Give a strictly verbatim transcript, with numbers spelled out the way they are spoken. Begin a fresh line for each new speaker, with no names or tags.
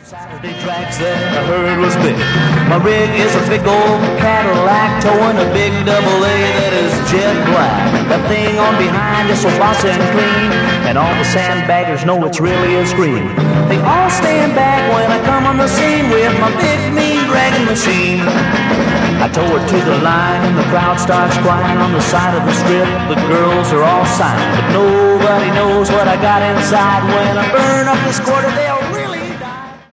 Saturday tracks that I heard was big. My rig is a big old Cadillac towing a big double A that is jet black. That thing on behind is so bossy and clean, and all the sandbaggers know it's really a scream. They all stand back when I come on the scene with my big mean dragging machine. I tow her to the line and the crowd starts crying on the side of the strip. The girls are all signed, but nobody knows what I got inside. When I burn up this quarter, they'll really